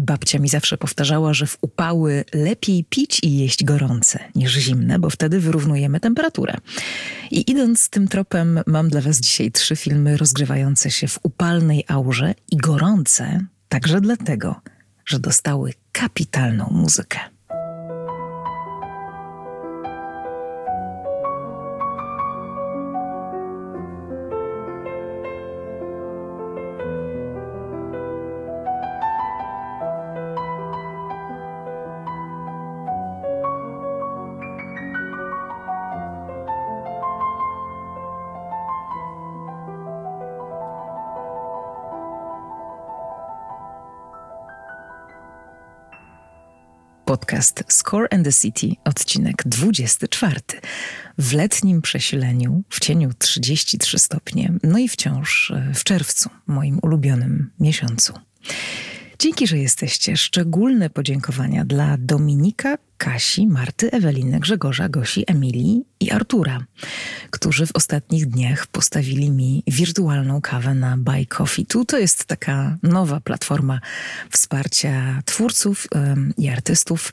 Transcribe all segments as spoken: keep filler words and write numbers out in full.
babcia mi zawsze powtarzała, że w upały lepiej pić i jeść gorące niż zimne, bo wtedy wyrównujemy temperaturę. I idąc tym tropem, mam dla was dzisiaj trzy filmy rozgrywające się w upalnej aurze i gorące także dlatego, że dostały kapitalną muzykę. Podcast Score and the City, odcinek dwudziesty czwarty. W letnim przesileniu, w cieniu trzydzieści trzy stopnie, no i wciąż w czerwcu, moim ulubionym miesiącu. Dzięki, że jesteście. Szczególne podziękowania dla Dominika, Kasi, Marty, Eweliny, Grzegorza, Gosi, Emilii i Artura, którzy w ostatnich dniach postawili mi wirtualną kawę na Buy Coffee. Tu to jest taka nowa platforma wsparcia twórców um, i artystów.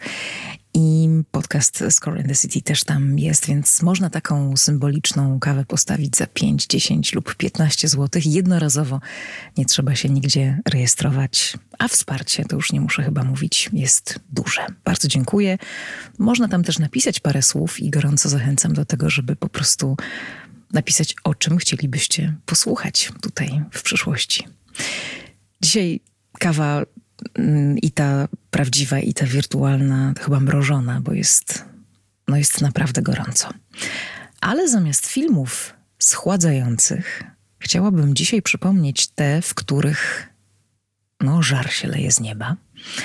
I podcast Score and the City też tam jest, więc można taką symboliczną kawę postawić za pięć, dziesięć lub piętnaście złotych. Jednorazowo, nie trzeba się nigdzie rejestrować, a wsparcie, to już nie muszę chyba mówić, jest duże. Bardzo dziękuję. Można tam też napisać parę słów i gorąco zachęcam do tego, żeby po prostu napisać, o czym chcielibyście posłuchać tutaj w przyszłości. Dzisiaj kawa i ta prawdziwa, i ta wirtualna, chyba mrożona, bo jest, no jest naprawdę gorąco. Ale zamiast filmów schładzających, chciałabym dzisiaj przypomnieć te, w których no, żar się leje z nieba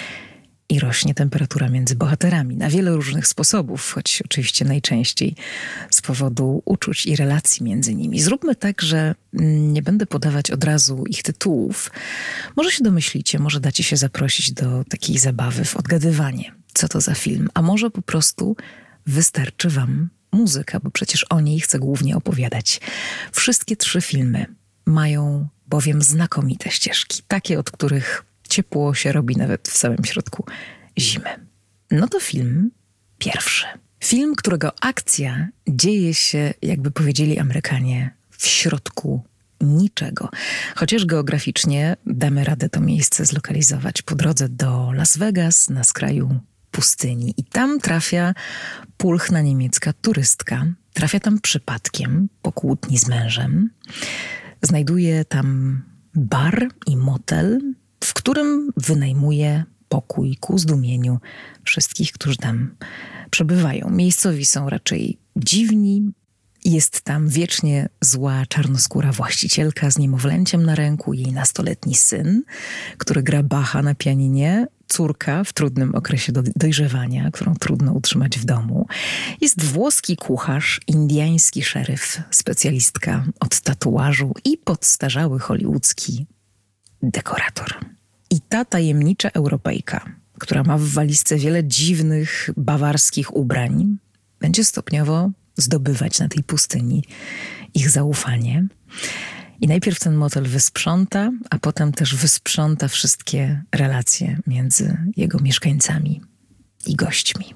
i rośnie temperatura między bohaterami na wiele różnych sposobów, choć oczywiście najczęściej z powodu uczuć i relacji między nimi. Zróbmy tak, że nie będę podawać od razu ich tytułów. Może się domyślicie, może dacie się zaprosić do takiej zabawy w odgadywanie, co to za film, a może po prostu wystarczy wam muzyka, bo przecież o niej chcę głównie opowiadać. Wszystkie trzy filmy mają bowiem znakomite ścieżki, takie, od których ciepło się robi nawet w samym środku zimy. No to film pierwszy. Film, którego akcja dzieje się, jakby powiedzieli Amerykanie, w środku niczego. Chociaż geograficznie damy radę to miejsce zlokalizować po drodze do Las Vegas na skraju pustyni. I tam trafia pulchna niemiecka turystka. Trafia tam przypadkiem po kłótni z mężem. Znajduje tam bar i motel, w którym wynajmuje pokój ku zdumieniu wszystkich, którzy tam przebywają. Miejscowi są raczej dziwni. Jest tam wiecznie zła, czarnoskóra właścicielka z niemowlęciem na ręku, jej nastoletni syn, który gra Bacha na pianinie, córka w trudnym okresie do, dojrzewania, którą trudno utrzymać w domu. Jest włoski kucharz, indyjski szeryf, specjalistka od tatuażu i podstarzały hollywoodzki dekorator. I ta tajemnicza Europejka, która ma w walizce wiele dziwnych, bawarskich ubrań, będzie stopniowo zdobywać na tej pustyni ich zaufanie. I najpierw ten motel wysprząta, a potem też wysprząta wszystkie relacje między jego mieszkańcami i gośćmi.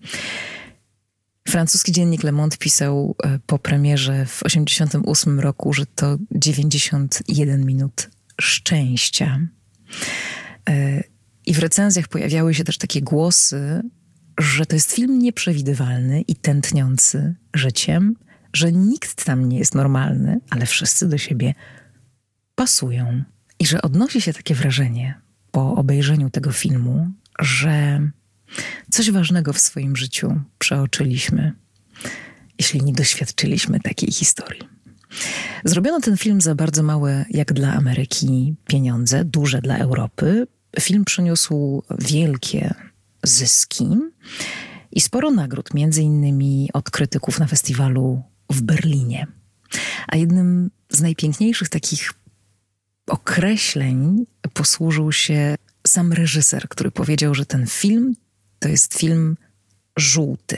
Francuski dziennik Le Monde pisał po premierze w osiemdziesiątym ósmym roku, że to dziewięćdziesiąt jeden minut szczęścia. I w recenzjach pojawiały się też takie głosy, że to jest film nieprzewidywalny i tętniący życiem, że nikt tam nie jest normalny, ale wszyscy do siebie pasują. I że odnosi się takie wrażenie po obejrzeniu tego filmu, że coś ważnego w swoim życiu przeoczyliśmy, jeśli nie doświadczyliśmy takiej historii. Zrobiono ten film za bardzo małe, jak dla Ameryki, pieniądze, duże dla Europy. Film przyniósł wielkie zyski i sporo nagród, między innymi od krytyków na festiwalu w Berlinie. A jednym z najpiękniejszych takich określeń posłużył się sam reżyser, który powiedział, że ten film to jest film żółty,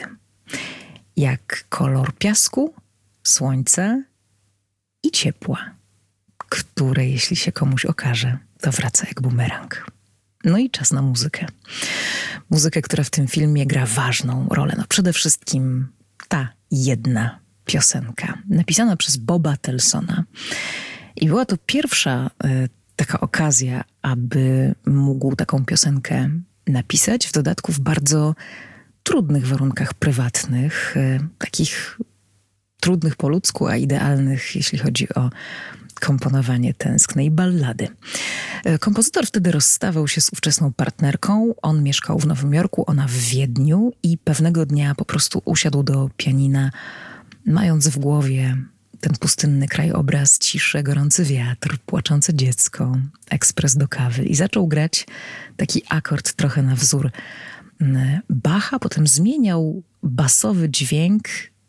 jak kolor piasku, słońca i ciepła, które jeśli się komuś okaże, to wraca jak bumerang. No i czas na muzykę. Muzykę, która w tym filmie gra ważną rolę. No przede wszystkim ta jedna piosenka, napisana przez Boba Telsona. I była to pierwsza y, taka okazja, aby mógł taką piosenkę napisać, w dodatku w bardzo trudnych warunkach prywatnych, y, takich trudnych po ludzku, a idealnych, jeśli chodzi o komponowanie tęsknej ballady. Kompozytor wtedy rozstawał się z ówczesną partnerką. On mieszkał w Nowym Jorku, ona w Wiedniu i pewnego dnia po prostu usiadł do pianina, mając w głowie ten pustynny krajobraz, ciszę, gorący wiatr, płaczące dziecko, ekspres do kawy i zaczął grać taki akord trochę na wzór Bacha, potem zmieniał basowy dźwięk,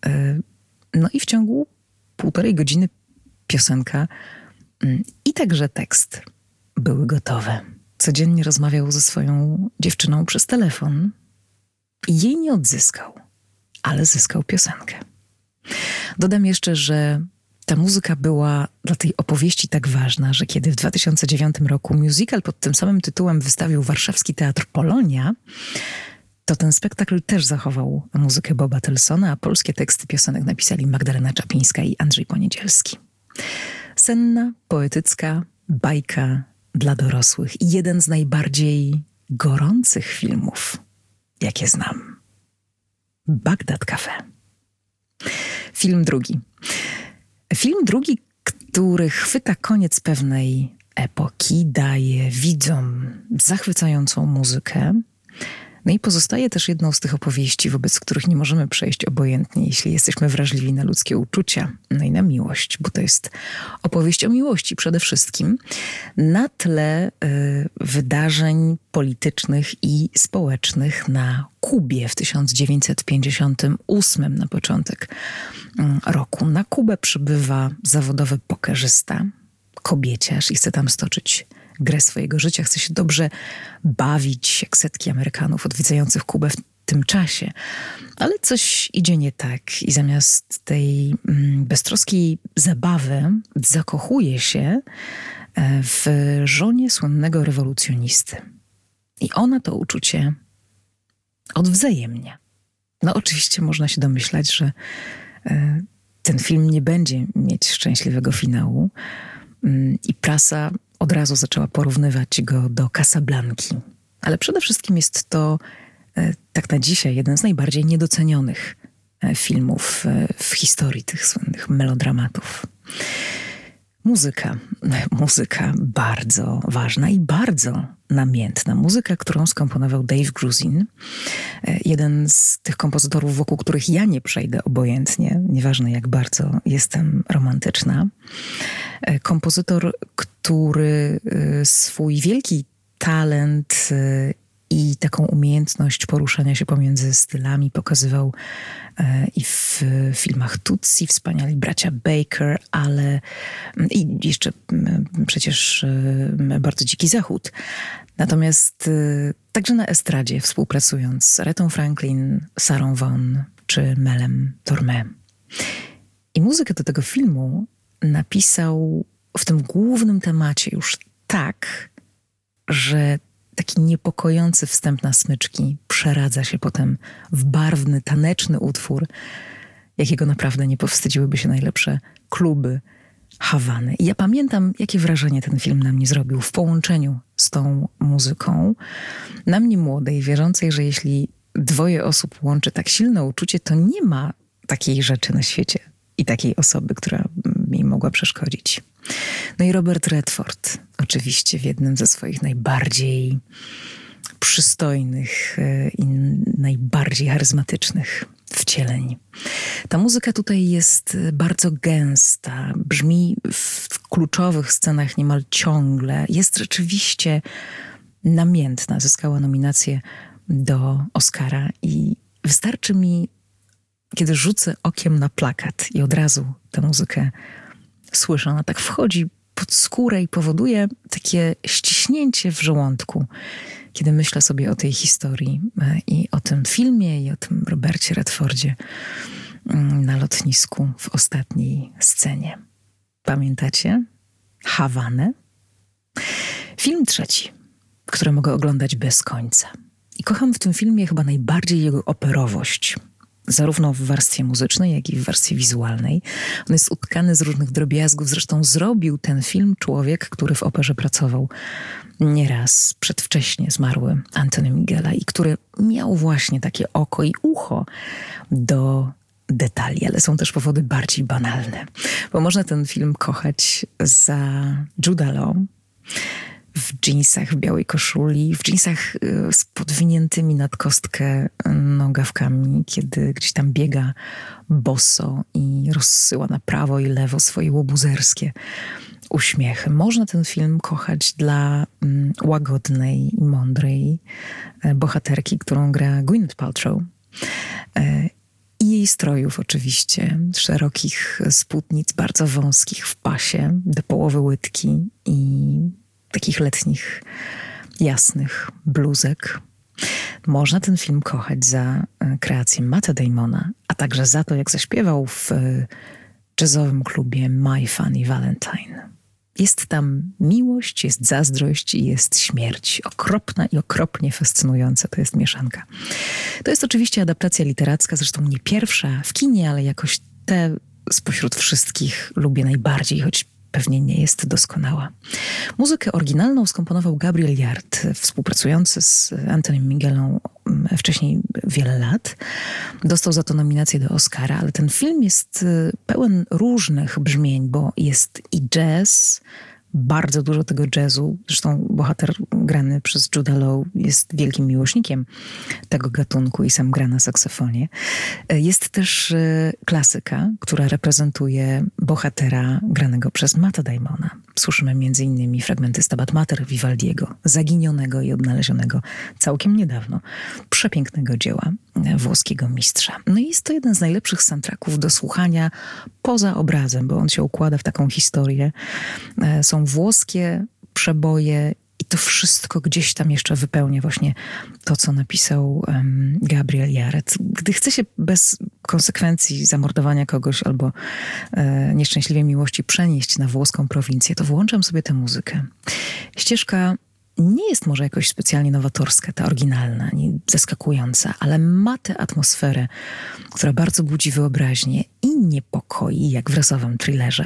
no i w ciągu półtorej godziny piosenka i także tekst były gotowe. Codziennie rozmawiał ze swoją dziewczyną przez telefon i jej nie odzyskał, ale zyskał piosenkę. Dodam jeszcze, że ta muzyka była dla tej opowieści tak ważna, że kiedy w dwa tysiące dziewiątym roku musical pod tym samym tytułem wystawił Warszawski Teatr Polonia, to ten spektakl też zachował muzykę Boba Telsona, a polskie teksty piosenek napisali Magdalena Czapińska i Andrzej Poniedzielski. Senna, poetycka bajka dla dorosłych i jeden z najbardziej gorących filmów, jakie znam. Bagdad Cafe. Film drugi. Film drugi, który chwyta koniec pewnej epoki, daje widzom zachwycającą muzykę. No i pozostaje też jedną z tych opowieści, wobec których nie możemy przejść obojętnie, jeśli jesteśmy wrażliwi na ludzkie uczucia, no i na miłość, bo to jest opowieść o miłości przede wszystkim, na tle y, wydarzeń politycznych i społecznych na Kubie w tysiąc dziewięćset pięćdziesiątym ósmym, na początek y, roku. Na Kubę przybywa zawodowy pokerzysta, kobieciarz i chce tam stoczyć grę swojego życia, chce się dobrze bawić, jak setki Amerykanów odwiedzających Kubę w tym czasie. Ale coś idzie nie tak i zamiast tej mm, beztroskiej zabawy zakochuje się w żonie słynnego rewolucjonisty. I ona to uczucie odwzajemnia. No oczywiście można się domyślać, że y, ten film nie będzie mieć szczęśliwego finału y, i prasa od razu zaczęła porównywać go do Casablanki. Ale przede wszystkim jest to, e, tak na dzisiaj, jeden z najbardziej niedocenionych e, filmów e, w historii tych słynnych melodramatów. Muzyka. Muzyka bardzo ważna i bardzo namiętna. Muzyka, którą skomponował Dave Grusin. E, jeden z tych kompozytorów, wokół których ja nie przejdę obojętnie, nieważne jak bardzo jestem romantyczna. E, kompozytor, który swój wielki talent i taką umiejętność poruszania się pomiędzy stylami pokazywał i w filmach Tutsi, Wspaniali bracia Baker, ale i jeszcze przecież Bardzo dziki zachód. Natomiast także na estradzie, współpracując z Aretą Franklin, Sarą Vaughan czy Melem Tormé. I muzykę do tego filmu napisał w tym głównym temacie już tak, że taki niepokojący wstęp na smyczki przeradza się potem w barwny, taneczny utwór, jakiego naprawdę nie powstydziłyby się najlepsze kluby Hawany. I ja pamiętam, jakie wrażenie ten film na mnie zrobił w połączeniu z tą muzyką. Na mnie młodej, wierzącej, że jeśli dwoje osób łączy tak silne uczucie, to nie ma takiej rzeczy na świecie i takiej osoby, która mi mogła przeszkodzić. No i Robert Redford, oczywiście w jednym ze swoich najbardziej przystojnych i najbardziej charyzmatycznych wcieleń. Ta muzyka tutaj jest bardzo gęsta, brzmi w kluczowych scenach niemal ciągle, jest rzeczywiście namiętna. Zyskała nominację do Oscara i wystarczy mi, kiedy rzucę okiem na plakat i od razu tę muzykę słyszę, ona tak wchodzi pod skórę i powoduje takie ściśnięcie w żołądku, kiedy myślę sobie o tej historii i o tym filmie i o tym Robercie Redfordzie na lotnisku w ostatniej scenie. Pamiętacie? Hawanę? Film trzeci, które mogę oglądać bez końca. I kocham w tym filmie chyba najbardziej jego operowość. Zarówno w warstwie muzycznej, jak i w warstwie wizualnej. On jest utkany z różnych drobiazgów. Zresztą zrobił ten film człowiek, który w operze pracował nieraz przedwcześnie zmarły Anthony Minghella i który miał właśnie takie oko i ucho do detali, ale są też powody bardziej banalne. Bo można ten film kochać za Juda Law, w dżinsach, w białej koszuli, w dżinsach z podwiniętymi nad kostkę nogawkami, kiedy gdzieś tam biega boso i rozsyła na prawo i lewo swoje łobuzerskie uśmiechy. Można ten film kochać dla mm, łagodnej i mądrej e, bohaterki, którą gra Gwyneth Paltrow. E, I jej strojów oczywiście, szerokich spódnic, bardzo wąskich w pasie, do połowy łydki i takich letnich, jasnych bluzek. Można ten film kochać za kreację Matta Damona, a także za to, jak zaśpiewał w jazzowym klubie My Funny Valentine. Jest tam miłość, jest zazdrość i jest śmierć. Okropna i okropnie fascynująca to jest mieszanka. To jest oczywiście adaptacja literacka, zresztą nie pierwsza w kinie, ale jakoś tę spośród wszystkich lubię najbardziej, choć pewnie nie jest doskonała. Muzykę oryginalną skomponował Gabriel Yard, współpracujący z Anthony Minghellą wcześniej wiele lat. Dostał za to nominację do Oscara, ale ten film jest pełen różnych brzmień, bo jest i jazz, bardzo dużo tego jazzu. Zresztą bohater grany przez Juda Law jest wielkim miłośnikiem tego gatunku i sam gra na saksofonie. Jest też klasyka, która reprezentuje bohatera granego przez Matta Damona. Słyszymy między innymi fragmenty Stabat Mater Vivaldiego, zaginionego i odnalezionego całkiem niedawno, przepięknego dzieła włoskiego mistrza. No i jest to jeden z najlepszych soundtracków do słuchania poza obrazem, bo on się układa w taką historię. Są włoskie przeboje i to wszystko gdzieś tam jeszcze wypełnia właśnie to, co napisał um, Gabriel Yared. Gdy chce się bez konsekwencji zamordowania kogoś albo e, nieszczęśliwej miłości przenieść na włoską prowincję, to włączam sobie tę muzykę. Ścieżka nie jest może jakoś specjalnie nowatorska, ta oryginalna, nie zaskakująca, ale ma tę atmosferę, która bardzo budzi wyobraźnię i niepokoi, jak w rasowym thrillerze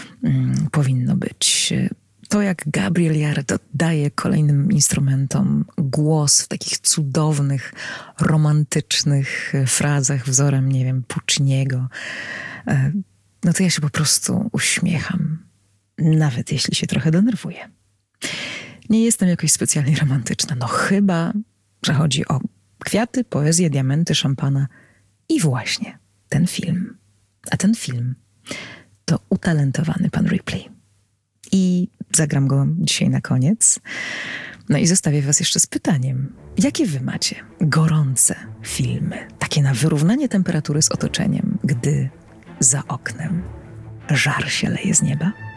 mm, powinno być. To, jak Gabriel Yared oddaje kolejnym instrumentom głos w takich cudownych, romantycznych frazach wzorem, nie wiem, Pucciniego, no to ja się po prostu uśmiecham, nawet jeśli się trochę denerwuję. Nie jestem jakoś specjalnie romantyczna, no chyba, że chodzi o kwiaty, poezję, diamenty, szampana i właśnie ten film. A ten film to utalentowany pan Ripley. I zagram go dzisiaj na koniec. No i zostawię was jeszcze z pytaniem. Jakie wy macie gorące filmy? Takie na wyrównanie temperatury z otoczeniem, gdy za oknem żar się leje z nieba?